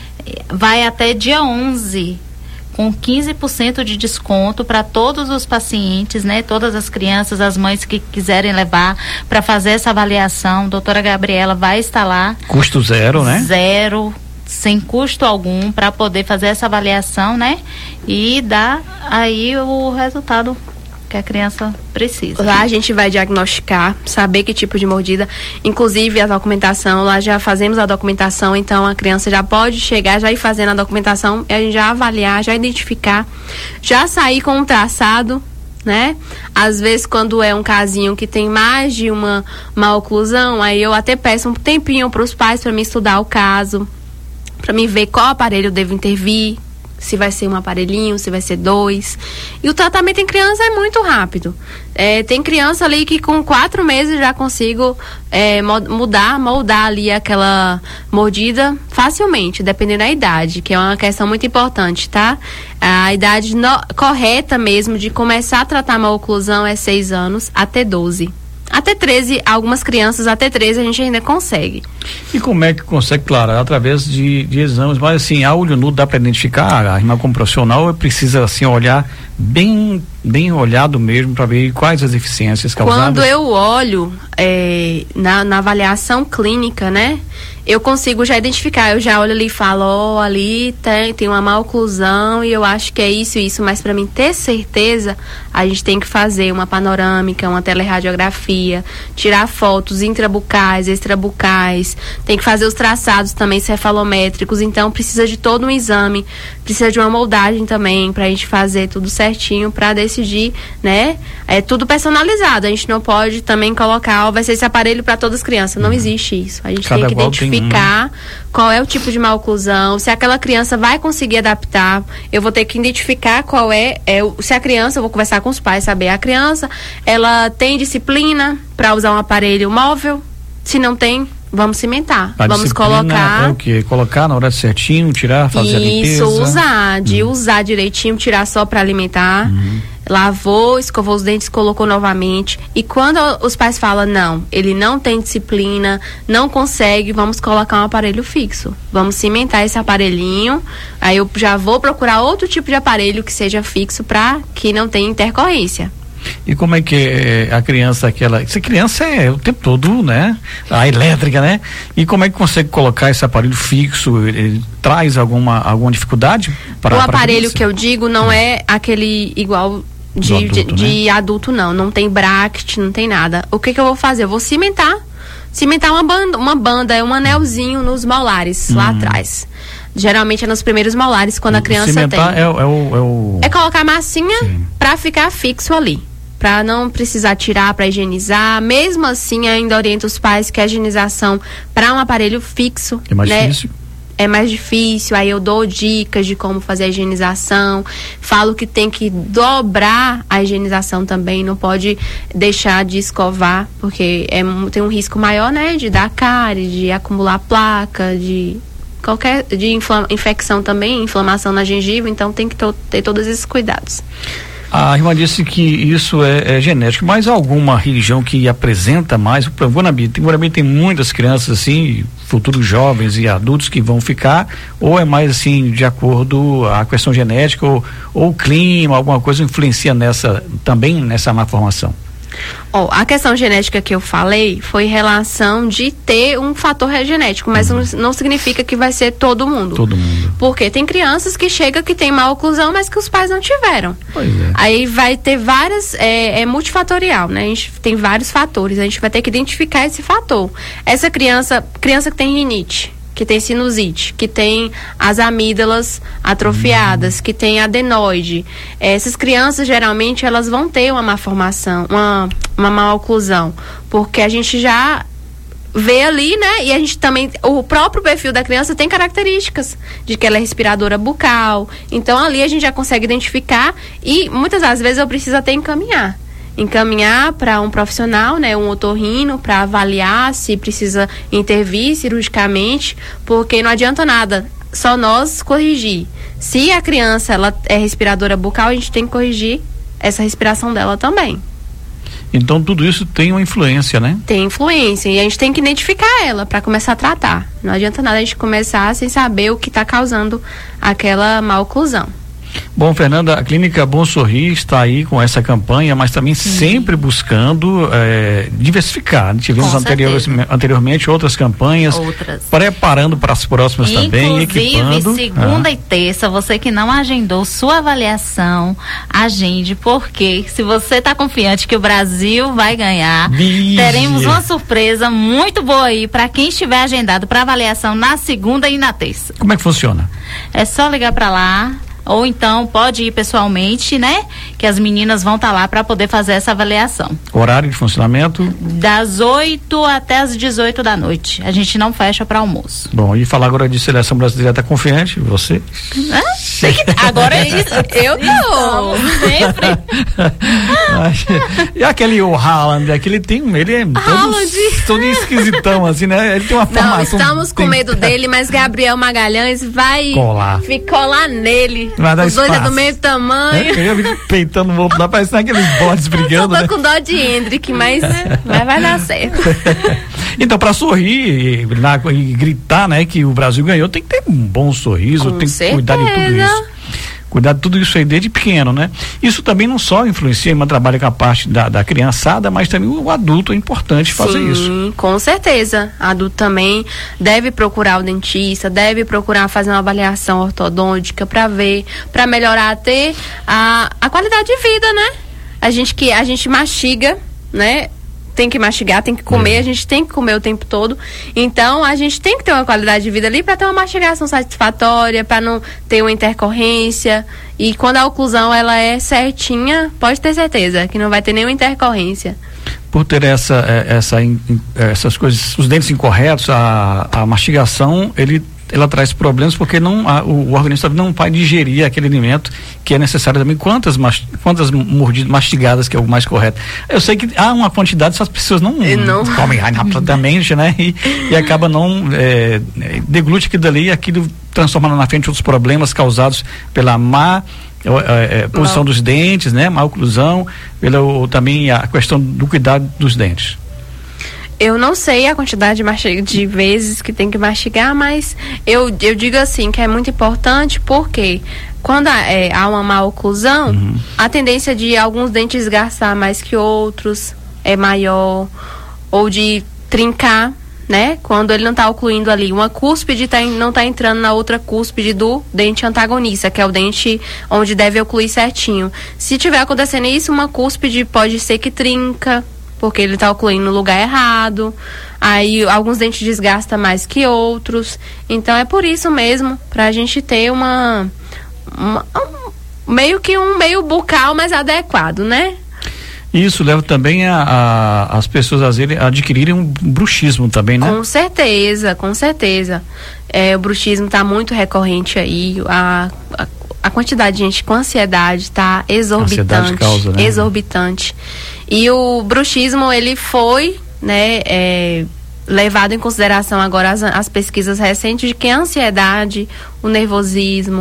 Vai até dia 11, com 15% de desconto para todos os pacientes, né? Todas as crianças, as mães que quiserem levar para fazer essa avaliação. Doutora Gabriela vai estar lá. Custo zero, né? Zero, sem custo algum, para poder fazer essa avaliação, né? E dar aí o resultado que a criança precisa. Lá a gente vai diagnosticar, saber que tipo de mordida, inclusive a documentação, lá já fazemos a documentação, então a criança já pode chegar, já ir fazendo a documentação, e a gente já avaliar, já identificar, já sair com um traçado, né? Às vezes quando é um casinho que tem mais de uma oclusão, aí eu até peço um tempinho para os pais para me estudar o caso, para me ver qual aparelho eu devo intervir, se vai ser um aparelhinho, se vai ser 2. E o tratamento em criança é muito rápido. Tem criança ali que com 4 meses já consigo moldar ali aquela mordida facilmente, dependendo da idade, que é uma questão muito importante, tá? A idade correta mesmo de começar a tratar uma oclusão é 6 anos até 12. Até 13, algumas crianças até 13 a gente ainda consegue. E como é que consegue, claro, através de exames, mas assim, a olho nu dá para identificar, a irmã como profissional precisa assim olhar bem olhado mesmo para ver quais as deficiências causadas. Quando eu olho na avaliação clínica, né, eu consigo já identificar, eu já olho ali e falo, ali tem uma má oclusão e eu acho que é isso, mas para mim ter certeza, a gente tem que fazer uma panorâmica, uma teleradiografia, tirar fotos intrabucais, extrabucais, tem que fazer os traçados também cefalométricos, então precisa de todo um exame, precisa de uma moldagem também pra gente fazer tudo certinho para decidir, né? É tudo personalizado, a gente não pode também colocar, vai ser esse aparelho para todas as crianças, não existe isso. A gente tem que identificar qual é o tipo de má oclusão, se aquela criança vai conseguir adaptar, eu vou ter que identificar qual se a criança, eu vou conversar com os pais, saber, a criança, ela tem disciplina para usar um aparelho móvel, se não tem, vamos cimentar, vamos colocar. É o quê? Colocar na hora certinho, tirar, fazer a limpeza. Isso, usar direitinho, tirar só para alimentar. Lavou, escovou os dentes, colocou novamente. E quando os pais falam, não, ele não tem disciplina, não consegue, vamos colocar um aparelho fixo. Vamos cimentar esse aparelhinho. Aí eu já vou procurar outro tipo de aparelho que seja fixo para que não tenha intercorrência. E como é que a criança, essa criança é o tempo todo, né? A elétrica, né? E como é que consegue colocar esse aparelho fixo? Ele traz alguma dificuldade para o aparelho que eu digo não é aquele igual de adulto, não tem bracket, não tem nada. O que eu vou fazer? Eu vou cimentar uma banda, é um anelzinho nos molares lá atrás. Geralmente é nos primeiros molares quando a criança cimentar tem. É colocar massinha para ficar fixo ali, para não precisar tirar, para higienizar. Mesmo assim, ainda oriento os pais que a higienização para um aparelho fixo é mais difícil. É mais difícil, aí eu dou dicas de como fazer a higienização, falo que tem que dobrar a higienização também, não pode deixar de escovar, porque tem um risco maior, né, de dar cárie, de acumular placa, de infecção também, inflamação na gengiva, então tem que ter todos esses cuidados. A irmã disse que isso é genético, mas alguma religião que apresenta mais? O Guanabara tem muitas crianças assim, futuros jovens e adultos que vão ficar, ou é mais assim, de acordo a questão genética ou o clima, alguma coisa influencia também nessa má formação? A questão genética que eu falei foi em relação de ter um fator genético, mas não significa que vai ser todo mundo. Todo mundo. Porque tem crianças que chegam que tem má oclusão, mas que os pais não tiveram. Pois é. Aí vai ter várias, é multifatorial, né? A gente tem vários fatores, a gente vai ter que identificar esse fator. Essa criança que tem rinite, que tem sinusite, que tem as amígdalas atrofiadas, que tem adenoide. Essas crianças, geralmente, elas vão ter uma má formação, uma má oclusão, porque a gente já vê ali, né? E a gente também, o próprio perfil da criança tem características de que ela é respiradora bucal. Então, ali a gente já consegue identificar e, muitas das vezes, eu preciso até encaminhar para um profissional, né, um otorrino, para avaliar se precisa intervir cirurgicamente, porque não adianta nada só nós corrigir. Se a criança ela é respiradora bucal, a gente tem que corrigir essa respiração dela também. Então tudo isso tem uma influência, né? Tem influência e a gente tem que identificar ela para começar a tratar. Não adianta nada a gente começar sem saber o que está causando aquela má oclusão. Bom, Fernanda, a Clínica Bom Sorrir está aí com essa campanha, mas também sempre buscando diversificar. Tivemos anteriormente outras campanhas, preparando para as próximas também, equipando. Inclusive, segunda e terça, você que não agendou sua avaliação, agende, porque se você está confiante que o Brasil vai ganhar, teremos uma surpresa muito boa aí para quem estiver agendado para avaliação na segunda e na terça. Como é que funciona? É só ligar para lá, ou então pode ir pessoalmente, né? Que as meninas vão estar lá para poder fazer essa avaliação. Horário de funcionamento? Das 8 até as 18 da noite. A gente não fecha para almoço. Bom, e falar agora de seleção brasileira, tá confiante? Você? Agora é isso. Eu tô. Sempre. E aquele Haaland, ele é todo esquisitão, assim, né? Ele tem uma formação. Não, estamos com medo dele, mas Gabriel Magalhães vai colar nele. Os dois é do mesmo tamanho. Eu vi peitando o outro lá, parecendo aqueles bodes brigando. Eu tô com dó de Hendrick, mas vai dar certo. Então, para sorrir e gritar, né, que o Brasil ganhou, tem que ter um bom sorriso, tem que cuidar de tudo isso. Cuidar de tudo isso aí desde pequeno, né? Isso também não só influencia, mas trabalha com a parte da criançada, mas também o adulto é importante fazer isso. Sim, com certeza. Adulto também deve procurar o dentista, deve procurar fazer uma avaliação ortodôntica para ver, para melhorar até a qualidade de vida, né? A gente mastiga, né? Tem que mastigar, tem que comer, a gente tem que comer o tempo todo. Então, a gente tem que ter uma qualidade de vida ali para ter uma mastigação satisfatória, para não ter uma intercorrência. E quando a oclusão ela é certinha, pode ter certeza que não vai ter nenhuma intercorrência. Por ter essas coisas, os dentes incorretos, a mastigação, ela traz problemas porque o organismo não vai digerir aquele alimento que é necessário também. Quantas mordidas mastigadas, que é o mais correto? Eu sei que há uma quantidade, essas pessoas não comem rapidamente, né? E acaba deglute aquilo dali e aquilo transformando na frente outros problemas causados pela má posição dos dentes, né? Má oclusão, também a questão do cuidado dos dentes. Eu não sei a quantidade de vezes que tem que mastigar, mas eu digo assim que é muito importante porque quando há uma má oclusão, a tendência de alguns dentes gastar mais que outros é maior, ou de trincar, né? Quando ele não está ocluindo ali, uma cúspide não está entrando na outra cúspide do dente antagonista, que é o dente onde deve ocluir certinho. Se tiver acontecendo isso, uma cúspide pode ser que trinca, porque ele está ocluindo no lugar errado. Aí alguns dentes desgastam mais que outros. Então é por isso mesmo, para a gente ter um meio bucal mais adequado, né? Isso leva também as pessoas às vezes a adquirirem um bruxismo também, né? Com certeza, com certeza. O bruxismo está muito recorrente aí. A quantidade de gente com ansiedade está exorbitante. Causa, né? Exorbitante. E o bruxismo, ele foi, né, levado em consideração agora as pesquisas recentes de que a ansiedade, o nervosismo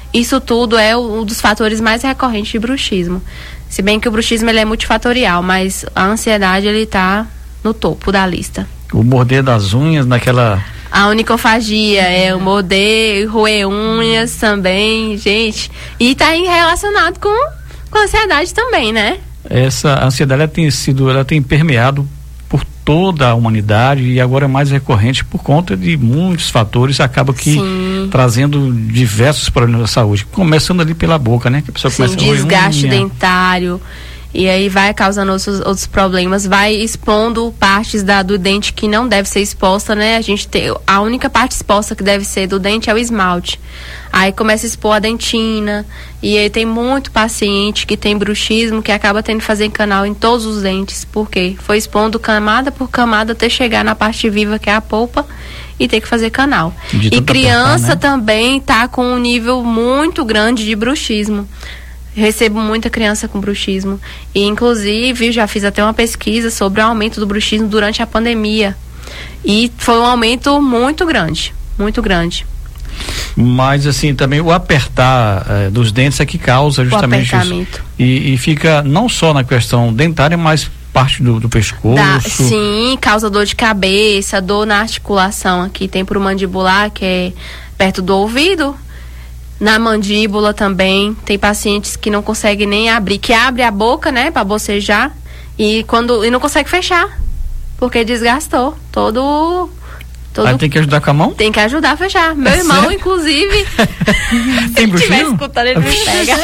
Isso tudo é um dos fatores mais recorrentes de bruxismo. Se bem que o bruxismo ele é multifatorial, mas a ansiedade ele tá no topo da lista. O morder das unhas naquela... A onicofagia, o morder, roer unhas também, gente. E tá relacionado com a ansiedade também, né? Essa ansiedade ela tem permeado por toda a humanidade e agora é mais recorrente por conta de muitos fatores, acaba que trazendo diversos problemas da saúde, começando ali pela boca, né? Que a pessoa começa a desgaste dentário, e aí vai causando outros problemas, vai expondo partes do dente que não deve ser exposta, né? A única parte exposta que deve ser do dente é o esmalte. Aí começa a expor a dentina, e aí tem muito paciente que tem bruxismo que acaba tendo que fazer canal em todos os dentes, porque foi expondo camada por camada até chegar na parte viva que é a polpa e ter que fazer canal. E criança também tá com um nível muito grande de bruxismo. Recebo muita criança com bruxismo. E, inclusive, já fiz até uma pesquisa sobre o aumento do bruxismo durante a pandemia. E foi um aumento muito grande. Muito grande. Mas, assim, também o apertar dos dentes é que causa justamente isso. E fica não só na questão dentária, mas parte do pescoço. Sim, causa dor de cabeça, dor na articulação aqui. Tem pro mandibular, que é perto do ouvido. Na mandíbula também, tem pacientes que não conseguem nem abrir, que abre a boca, né, para bocejar, e não consegue fechar, porque desgastou todo. Aí tem que ajudar com a mão? Tem que ajudar a fechar. Meu irmão, sério? Inclusive, se ele estiver escutando, ele me pega.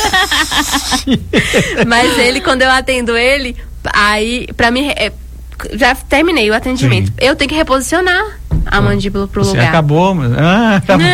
Mas ele, quando eu atendo ele, aí, pra mim, já terminei o atendimento. Sim. Eu tenho que reposicionar a mandíbula pro lugar. Acabou. Acabou.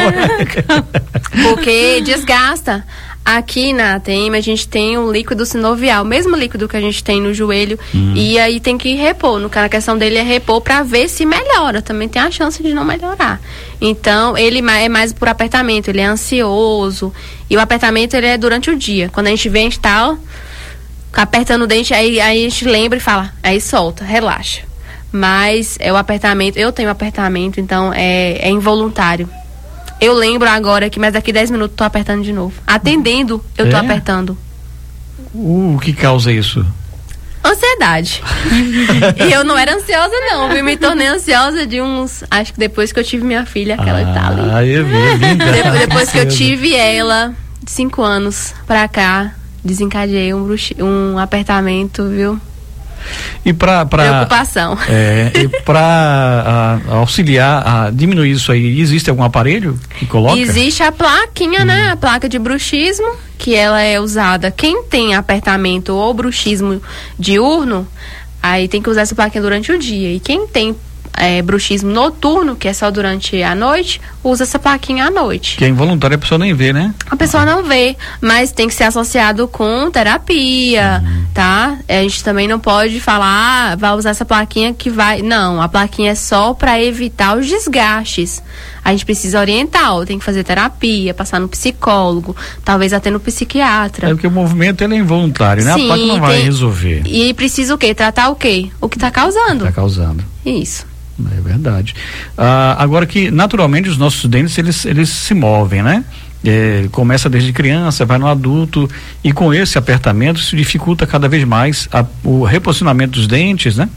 Porque desgasta. Aqui na ATM a gente tem um líquido sinovial, mesmo líquido que a gente tem no joelho, e aí tem que repor. A questão dele é repor para ver se melhora. Também tem a chance de não melhorar. Então, ele é mais por apertamento, ele é ansioso. E o apertamento ele é durante o dia. Quando a gente vem, a gente tá apertando o dente, aí a gente lembra e fala, aí solta, relaxa. Mas é o apertamento, eu tenho apertamento, então é involuntário. Eu lembro agora que, mas daqui 10 minutos tô apertando de novo. Atendendo, eu tô apertando. O que causa isso? Ansiedade. E eu não era ansiosa não, me tornei ansiosa acho que depois que eu tive minha filha, aquela que tá ali. Depois que eu tive ela, 5 anos pra cá, desencadeei um apertamento, viu? E preocupação. E para auxiliar a diminuir isso aí, existe algum aparelho que coloca? Existe a plaquinha, né? A placa de bruxismo, que ela é usada. Quem tem apertamento ou bruxismo diurno, aí tem que usar essa plaquinha durante o dia. E quem tem bruxismo noturno, que é só durante a noite, usa essa plaquinha à noite. Que é involuntário, a pessoa nem vê, né? A pessoa não vê, mas tem que ser associado com terapia, tá? A gente também não pode falar, vai usar essa plaquinha que vai... Não, a plaquinha é só para evitar os desgastes. A gente precisa orientar, tem que fazer terapia, passar no psicólogo, talvez até no psiquiatra. É porque o movimento ele é involuntário, né? Sim, a placa não vai resolver. E precisa o quê? Tratar o quê? O que está causando. Está causando. Isso. É verdade. Agora que naturalmente os nossos dentes eles se movem, né? Começa desde criança, vai no adulto, e com esse apertamento isso dificulta cada vez mais o reposicionamento dos dentes, né?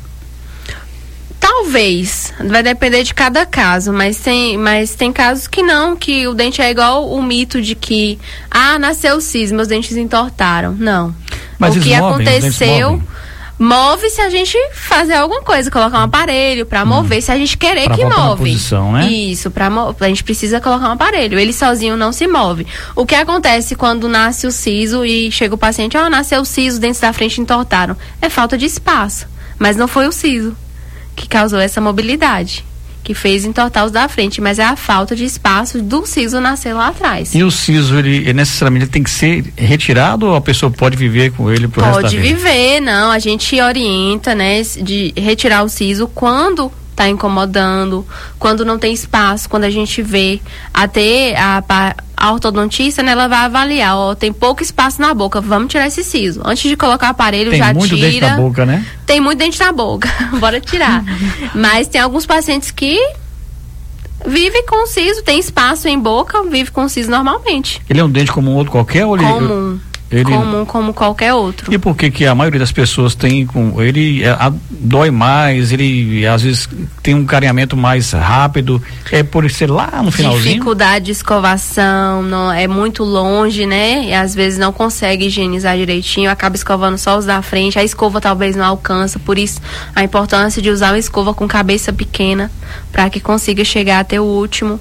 Talvez, vai depender de cada caso, mas tem casos que não, que o dente é igual o mito de que nasceu o siso, meus dentes entortaram. Não. Mas o que aconteceu move se a gente fazer alguma coisa, colocar um aparelho para mover, se a gente querer pra que move. Posição, né? Isso, a gente precisa colocar um aparelho. Ele sozinho não se move. O que acontece quando nasce o siso e chega o paciente, nasceu o siso, os dentes da frente entortaram? É falta de espaço, mas não foi o siso que causou essa mobilidade, que fez entortar os da frente, mas é a falta de espaço do siso nascer lá atrás. E o siso, ele necessariamente tem que ser retirado ou a pessoa pode viver com ele pro resto da vida? Pode viver, não, a gente orienta, né, de retirar o siso quando tá incomodando, quando não tem espaço, quando a gente vê, até a ortodontista, né, ela vai avaliar, tem pouco espaço na boca, vamos tirar esse siso. Antes de colocar o aparelho, já tira. Tem muito dente na boca, né? Tem muito dente na boca, bora tirar. Mas tem alguns pacientes que vive com siso, tem espaço em boca, vive com siso normalmente. Ele é um dente como um outro qualquer? Ou comum. Comum como qualquer outro. E por que a maioria das pessoas tem com ele dói mais, ele às vezes tem um careamento mais rápido, é por ser lá no finalzinho? Dificuldade de escovação, não, é muito longe, né? E às vezes não consegue higienizar direitinho, acaba escovando só os da frente, a escova talvez não alcança, por isso a importância de usar uma escova com cabeça pequena para que consiga chegar até o último.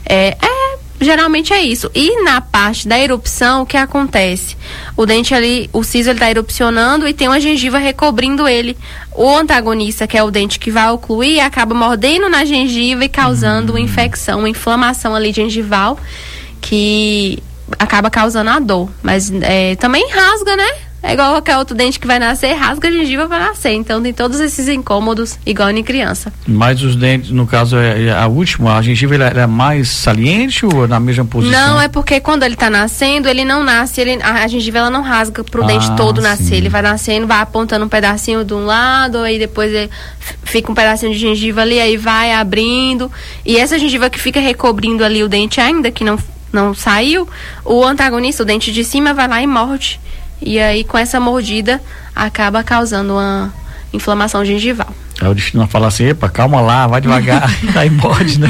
Geralmente é isso. E na parte da erupção, o que acontece? O dente ali, o siso, ele tá erupcionando e tem uma gengiva recobrindo ele. O antagonista, que é o dente que vai ocluir, acaba mordendo na gengiva e causando uma infecção, uma inflamação ali gengival, que acaba causando a dor. Mas também rasga, né? É igual qualquer outro dente que vai nascer, rasga a gengiva para nascer. Então tem todos esses incômodos, igual em criança. Mas os dentes, no caso, a última, a gengiva é mais saliente ou na mesma posição? Não, é porque quando ele tá nascendo, ele não nasce, a gengiva ela não rasga pro dente todo nascer. Sim. Ele vai nascendo, vai apontando um pedacinho de um lado, aí depois fica um pedacinho de gengiva ali, aí vai abrindo. E essa gengiva que fica recobrindo ali o dente ainda, que não saiu, o antagonista, o dente de cima, vai lá e morde. E aí, com essa mordida, acaba causando uma inflamação gengival. O destino fala assim, epa, calma lá, vai devagar, aí morde, né?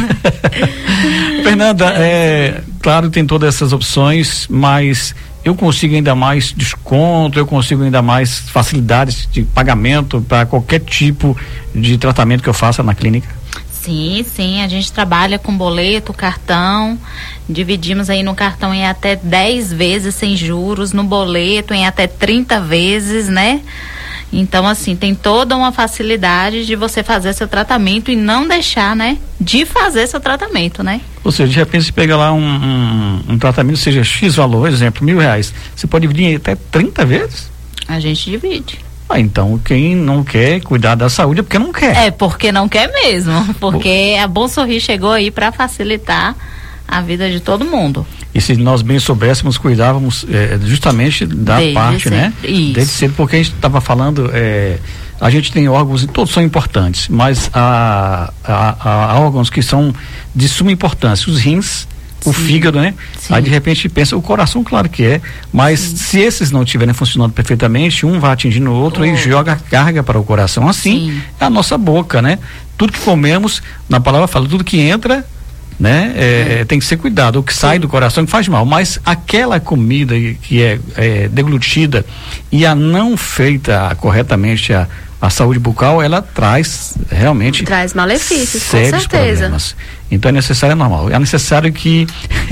Fernanda, claro, tem todas essas opções, mas eu consigo ainda mais desconto, eu consigo ainda mais facilidades de pagamento para qualquer tipo de tratamento que eu faça na clínica? Sim, a gente trabalha com boleto, cartão, dividimos aí no cartão em até 10 vezes sem juros, no boleto em até 30 vezes, né? Então, assim, tem toda uma facilidade de você fazer seu tratamento e não deixar, né, de fazer seu tratamento, né? Ou seja, de repente você pega lá um tratamento, seja X valor, exemplo, R$1.000, você pode dividir em até 30 vezes? A gente divide. Então, quem não quer cuidar da saúde é porque não quer. É porque não quer mesmo, porque a Bom Sorrir chegou aí para facilitar a vida de todo mundo. E se nós bem soubéssemos, cuidávamos justamente da desde parte, sempre. Né? Isso. Desde cedo, porque a gente estava falando, a gente tem órgãos, e todos são importantes, mas há órgãos que são de suma importância, os rins, o fígado, né? Sim. Aí de repente pensa, o coração, claro que é, mas se esses não estiverem funcionando perfeitamente, um vai atingindo o outro e joga carga para o coração. Assim é a nossa boca, né? Tudo que comemos, na palavra fala, tudo que entra, né? Tem que ser cuidado, o que sai do coração que faz mal, mas aquela comida que é deglutida e a não feita corretamente a saúde bucal, ela traz realmente malefícios, sérios com certeza. Problemas. Então é necessário, normal. É necessário que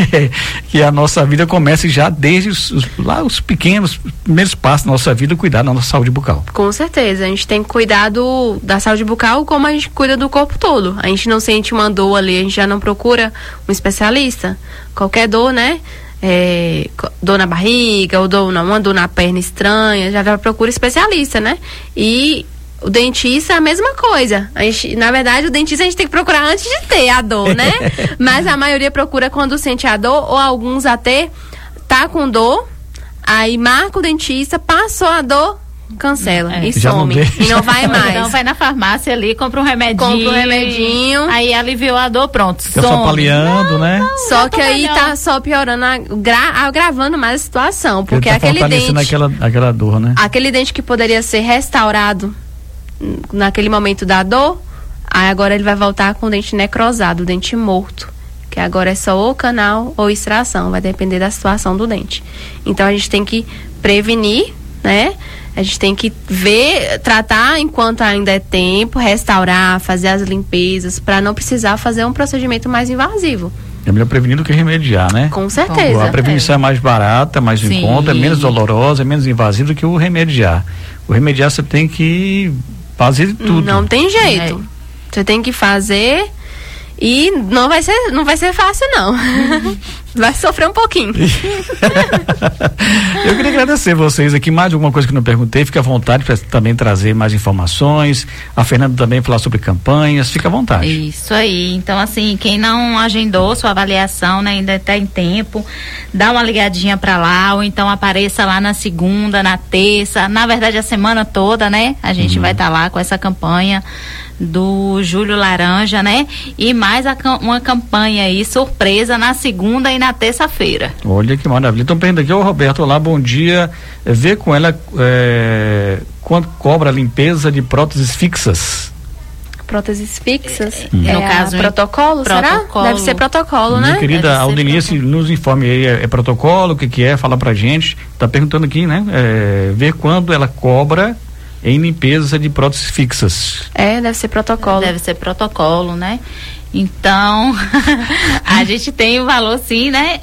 a nossa vida comece já desde os pequenos primeiros passos da nossa vida, cuidar da nossa saúde bucal. Com certeza, a gente tem que cuidar da saúde bucal como a gente cuida do corpo todo. A gente não sente uma dor ali, a gente já não procura um especialista. Qualquer dor, né? Dor na barriga, ou uma dor na perna estranha, já procura especialista, né? E o dentista é a mesma coisa. Na verdade, o dentista a gente tem que procurar antes de ter a dor, né? Mas a maioria procura quando sente a dor, ou alguns até tá com dor, aí marca o dentista, passou a dor, cancela e some. E não vai mais. Então vai na farmácia ali, compra um remedinho. Aí aliviou a dor, pronto. Fica só paliando, né? Só que aí tá só piorando, agravando mais a situação. Porque aquele dente. Aquela dor, né? Aquele dente que poderia ser restaurado naquele momento da dor, aí agora ele vai voltar com o dente necrosado, o dente morto. Que agora é só ou canal ou extração, vai depender da situação do dente. Então a gente tem que prevenir, né? A gente tem que tratar enquanto ainda é tempo, restaurar, fazer as limpezas, para não precisar fazer um procedimento mais invasivo. É melhor prevenir do que remediar, né? Com certeza. A prevenção é mais barata, mais em conta, é menos dolorosa, é menos invasiva do que o remediar. O remediar você tem que fazer tudo. Não tem jeito. Você tem que fazer e não vai ser fácil, não. Vai sofrer um pouquinho. Eu queria agradecer vocês aqui. Mais alguma coisa que não perguntei, fica à vontade para também trazer mais informações. A Fernanda também falar sobre campanhas, fica à vontade. Isso aí. Então, assim, quem não agendou sua avaliação, né, ainda está em tempo, dá uma ligadinha para lá, ou então apareça lá na segunda, na terça, na verdade a semana toda, né? A gente vai estar lá com essa campanha do Júlio Laranja, né? E mais uma campanha aí, surpresa, na segunda e na terça-feira. Olha que maravilha. Então, perguntando aqui, Roberto, olá, bom dia. Vê com ela quanto cobra a limpeza de próteses fixas. Próteses fixas? No caso, protocolo, será? Deve ser protocolo, né? Minha querida Aldenice, nos informe aí, é protocolo, o que é? Fala pra gente. Tá perguntando aqui, né? Ver quando ela cobra em limpeza de próteses fixas. Deve ser protocolo. Deve ser protocolo, né? Então, a gente tem o valor sim, né?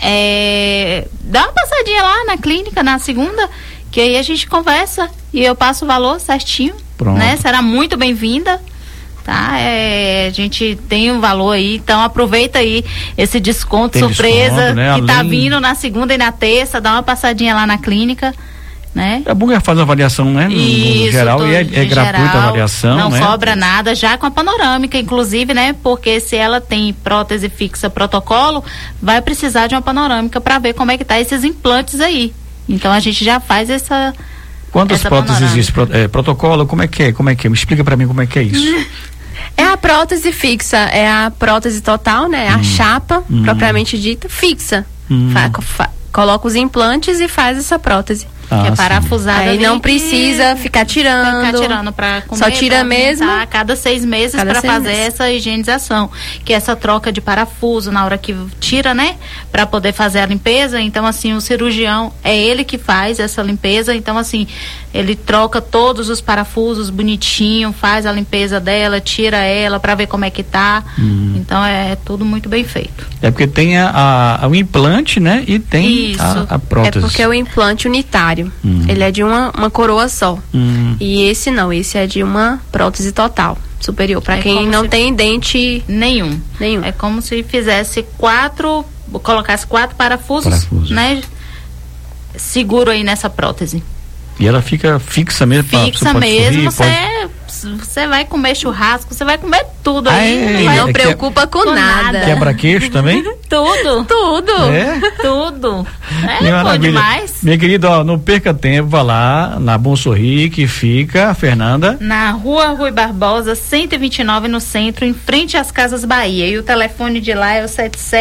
Dá uma passadinha lá na clínica, na segunda, que aí a gente conversa e eu passo o valor certinho. Pronto. Né? Será muito bem-vinda. Tá? A gente tem um valor aí, então aproveita aí esse desconto surpresa desconto, né? Que tá vindo na segunda e na terça, dá uma passadinha lá na clínica. Né? É bom que faz a avaliação, né? No geral, e é gratuita a avaliação, não né? cobra nada, já com a panorâmica, inclusive, né? Porque se ela tem prótese fixa protocolo, vai precisar de uma panorâmica para ver como é que tá esses implantes aí. Então a gente já faz essa. Quantas próteses existem? Protocolo, como é que é? Me explica para mim como é que é isso. É a prótese fixa, é a prótese total, né? A chapa, propriamente dita, fixa. Coloca os implantes e faz essa prótese. Que é parafusada. Aí não precisa ficar tirando pra comer, só tira mesmo a cada 6 meses para fazer essa higienização, que é essa troca de parafuso na hora que tira, né, para poder fazer a limpeza. Então assim, o cirurgião é ele que faz essa limpeza, então assim, ele troca todos os parafusos bonitinho, faz a limpeza dela, tira ela para ver como é que tá. Então é tudo muito bem feito. É porque tem o implante, né, e tem a prótese. É porque é o implante unitário. Ele é de uma coroa só. E esse não, esse é de uma prótese total, superior, para quem não tem dente nenhum. É como se fizesse colocasse 4 parafusos, né? Seguro aí nessa prótese. E ela fica fixa mesmo? Fixa mesmo, você vai comer churrasco, você vai comer tudo aí. Não preocupa com nada. Quebra-queixo também? Tudo. Tudo. Bom demais. Minha querida, não perca tempo, vá lá na Bom Sorrir, que fica, Fernanda. Na Rua Rui Barbosa, 129, no centro, em frente às Casas Bahia. E o telefone de lá é o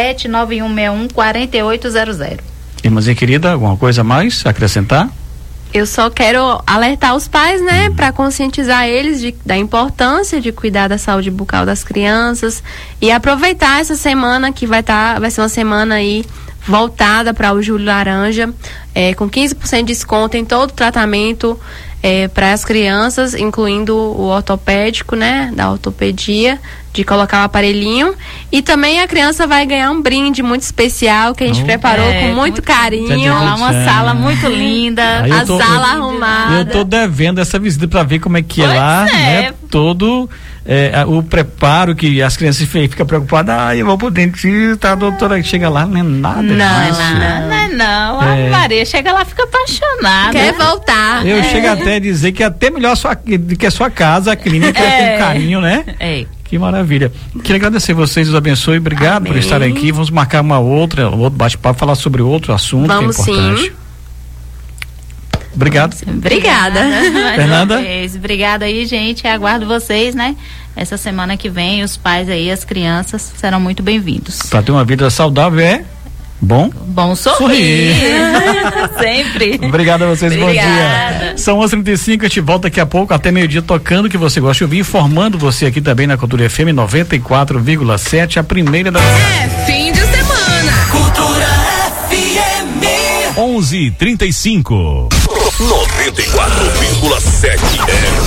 77-9161-4800. Irmãzinha querida, alguma coisa a mais a acrescentar? Eu só quero alertar os pais, né, para conscientizar eles da importância de cuidar da saúde bucal das crianças e aproveitar essa semana que vai ser uma semana aí voltada para o Júlio Laranja, com 15% de desconto em todo o tratamento para as crianças, incluindo o ortopédico, né, da ortopedia, de colocar o aparelhinho, e também a criança vai ganhar um brinde muito especial que a gente preparou com muito carinho, uma sala muito linda, a sala arrumada. Eu tô devendo essa visita para ver como é que é lá, né? Todo o preparo que as crianças ficam preocupadas, eu vou pro dentista, a doutora chega lá, não é nada disso. Não, a Maria chega lá, fica apaixonada. Quer voltar. Eu chego até a dizer que é até melhor que a sua casa, a clínica, com carinho, né? Que maravilha. Queria agradecer vocês, Deus abençoe, obrigado por estarem aqui. Vamos marcar um outro bate-papo, falar sobre outro assunto que é importante. Sim. Obrigado. Obrigada. Fernanda? Obrigada aí, gente. Aguardo vocês, né? Essa semana que vem, os pais aí, as crianças serão muito bem-vindos. Para ter uma vida saudável bom sorrir. Sempre. Obrigado a vocês, bom dia. São 11h35, a gente volta daqui a pouco, até meio-dia, tocando o que você gosta de ouvir, informando você aqui também na Cultura FM 94,7, a primeira da... fim de semana. Cultura FM. 11h35. 94,7